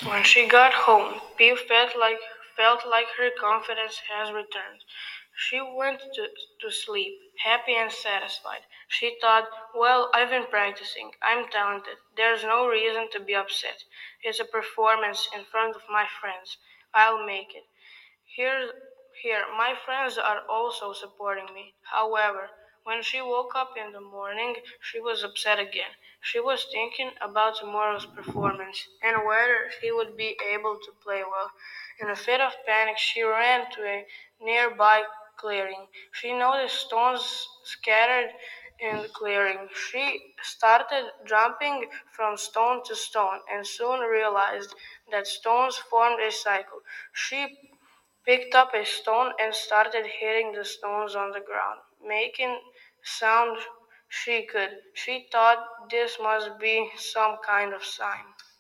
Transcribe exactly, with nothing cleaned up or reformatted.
When she got home, Pip felt like felt like her confidence has returned. She went to, to sleep, happy and satisfied. She thought, well, I've been practicing. I'm talented. There's no reason to be upset. It's a performance in front of my friends. I'll make it. Here, here, my friends are also supporting me. However, when she woke up in the morning, she was upset again. She was thinking about tomorrow's performance and whether she would be able to play well. In a fit of panic, she ran to a nearby clearing. She noticed stones scattered in the clearing. She started jumping from stone to stone and soon realized that stones formed a cycle. She picked up a stone and started hitting the stones on the ground, making sound she could. She thought this must be some kind of sign.